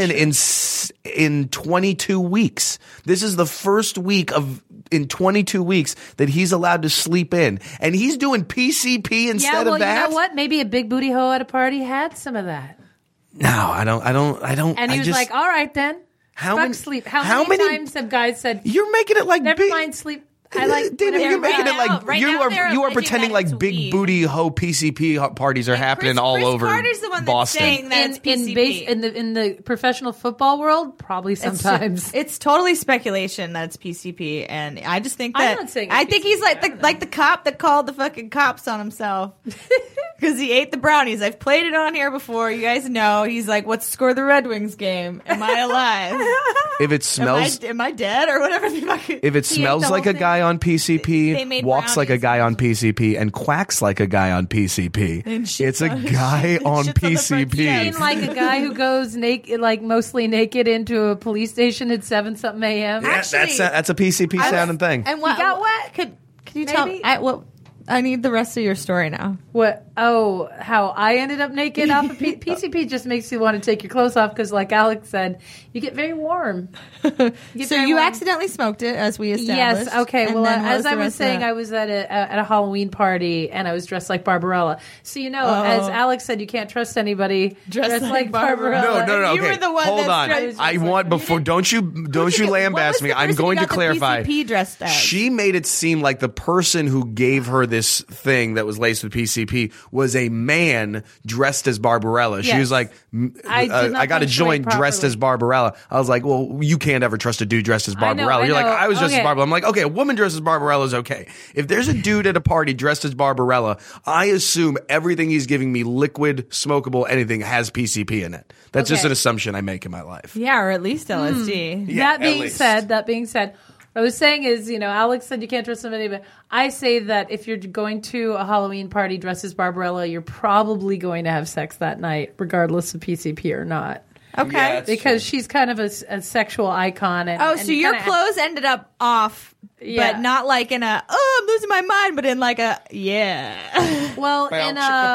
in 22 weeks. This is the first week in 22 weeks that he's allowed to sleep in, and he's doing PCP instead Yeah, well, of that. you know what? Maybe a big booty hoe at a party had some of that. No, I don't. And he was like, all right, then. How Fuck many- sleep. how How many many- times have guys said, You're making it like never big. mind sleep? I like David, whatever you're making right it like right you now they're are alleging pretending that like it's big weed. booty hoe PCP parties are happening all Chris over Carter's the one that's Boston. saying that it's PCP. in the professional football world, probably sometimes. It's totally speculation that it's PCP, and I just think I'm that not saying it's I think he's PCP, like the cop that called the fucking cops on himself because he ate the brownies. I've played it on here before. You guys know. He's like, "What's the score of the Red Wings game? Am I alive? If it smells, am I dead or whatever?" The fuck. if it smells like a guy on They PCP, made walks like a brownies. guy on PCP, and quacks like a guy on PCP, And shits it's a on- guy on shits on the front PCP. seat. Mean like a guy who goes naked, like mostly naked, into a police station at 7-something a.m. Yeah, Actually, that's a PCP sounding thing. And what You got what? Could you tell me? Maybe? I need the rest of your story now. What? Oh, how I ended up naked off of PCP just makes you want to take your clothes off because, like Alex said, you get very warm. So you accidentally smoked it, as we established. Yes. Okay. And Well, then what as I the was rest of saying, that? I was at a Halloween party and I was dressed like Barbarella. So as Alex said, you can't trust anybody dressed like Barbarella. No. You Okay, were the one hold that on. dressed- I want before. Don't you lambaste me. I'm going to clarify. PCP dressed as? She made it seem like the person who gave her this thing that was laced with PCP was a man dressed as Barbarella. She Yes. was like, I did not I got a joint punctuate dressed as Barbarella. I was like, well, you can't ever trust a dude dressed as I know, Barbarella. I You're like, know. I was dressed as Okay. Barbarella. I'm like, okay, a woman dressed as Barbarella is okay. If there's a dude at a party dressed as Barbarella, I assume everything he's giving me, liquid, smokable, anything, has PCP in it. That's just Okay. an assumption I make in my life. Yeah, or at least LSD. Yeah, that at being least. said, what I was saying is, Alex said you can't trust somebody, but I say that if you're going to a Halloween party dressed as Barbarella, you're probably going to have sex that night, regardless of PCP or not. Okay. Yeah, that's Because she's kind of a sexual icon. And, Oh, and so your kinda- clothes ended up off, Yeah. but not like in a, I'm losing my mind, but in like a, yeah. Well, and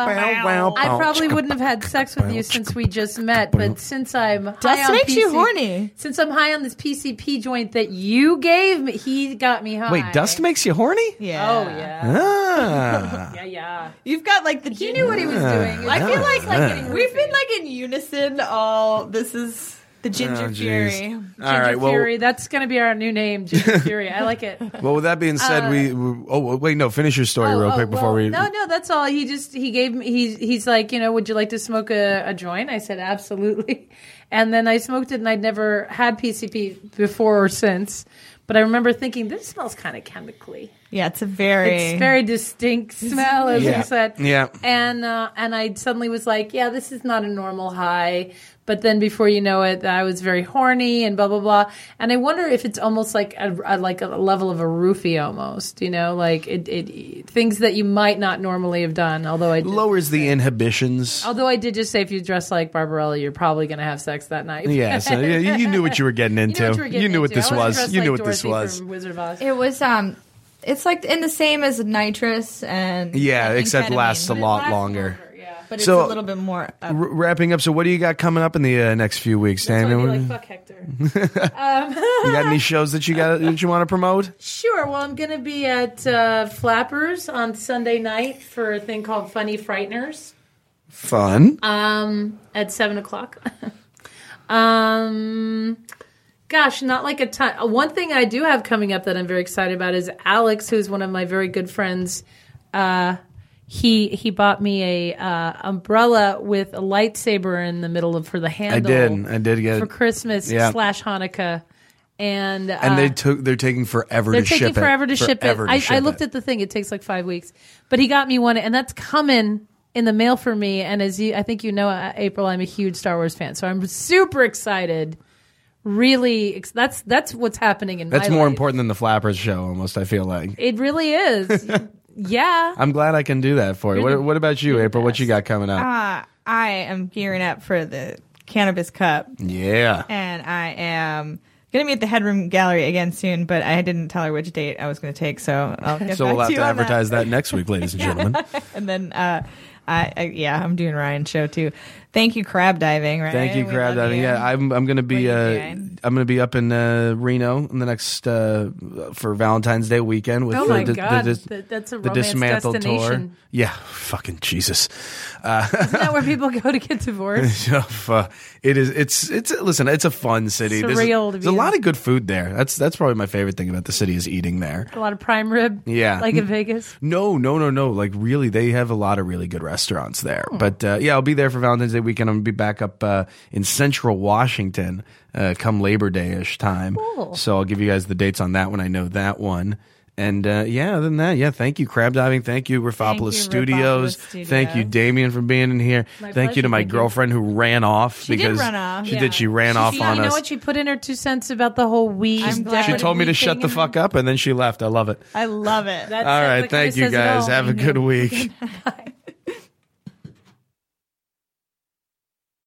I probably wouldn't have had sex with you since we just met, but since I'm high Dust on makes you PC horny. Since I'm high on this PCP joint that you gave me, he got me high. Wait, dust makes you horny? Yeah. Oh yeah, Ah. yeah. You've got like the. He knew what he was doing. I feel like getting we've been like in unison all. This is the Ginger Oh, geez. Fury. All Ginger right, well, Fury. That's going to be our new name, Ginger Fury. I like it. well, with that being said, finish your story real quick before we. No, that's all. He gave me. He's like, would you like to smoke a joint? I said absolutely, and then I smoked it, and I'd never had PCP before or since. But I remember thinking, this smells kind of chemically. Yeah, it's It's very distinct smell, as Yeah. you said. Yeah. And I suddenly was like, yeah, this is not a normal high. But then before you know it, I was very horny and blah, blah, blah. And I wonder if it's almost like a level of a roofie almost, like it things that you might not normally have done. Although I did lowers the inhibitions. Although I did just say if you dress like Barbarella, you're probably going to have sex that night. Yeah, so you knew what you were getting into. You knew what this was. You knew what this was. From Wizard of Oz. It was it's like in the same as nitrous and Yeah, except amphetamine. lasts a lot Lasts longer. Yeah. but So, it's a little bit more. Wrapping up. So, what do you got coming up in the next few weeks, So I Damien? do like fuck Hector. You got any shows that you want to promote? Sure. Well, I'm going to be at Flappers on Sunday night for a thing called Funny Frighteners Fun. at 7:00. Gosh, not like a ton. One thing I do have coming up that I'm very excited about is Alex, who's one of my very good friends. He bought me a umbrella with a lightsaber in the middle for the handle. I did get for it Christmas / Hanukkah. And they're taking forever to ship it. They're taking forever to ship it. I looked at at the thing; it takes like 5 weeks. But he got me one, and that's coming in the mail for me. And I think you know, April, I'm a huge Star Wars fan, so I'm super excited. Really, that's what's happening in my life. That's more important than the Flappers show, almost. I feel like it really is. Yeah, I'm glad I can do that for you. What about you, April? What you got coming up? I am gearing up for the Cannabis Cup. Yeah, and I am going to be at the Headroom Gallery again soon, but I didn't tell her which date I was going to take, so I'll get so back we'll have to you to on advertise that next week, ladies and gentlemen. And then, I'm doing Ryan's show too. Thank you, Crab Diving. Right? Thank you, Crab Diving. Yeah, I'm going to be I'm going to be up in Reno in the next for Valentine's Day weekend with God, that's a the romance Dismantle destination. tour. Yeah, fucking Jesus. Isn't that where people go to get divorced? It is. It's listen. It's a fun city. Surreal There's a lot of good food there. That's probably my favorite thing about the city is eating there. A lot of prime rib. Yeah, like in Vegas. No. Like really, they have a lot of really good restaurants there. But I'll be there for Valentine's Day weekend. I'm gonna be back up in Central Washington come Labor Day-ish time. Cool. So I'll give you guys the dates on that when I know that one. And other than that, thank you, Crab Diving. Thank you, Riffopolis Studios. Thank you, Damien, for being in here. Thank you to my girlfriend who ran off. She did run off. She ran off on us. You know what? She put in her 2 cents about the whole weed. She told me to shut the fuck up, and then she left. I love it. I love it. All right. Thank you, guys. Have a good week. Bye.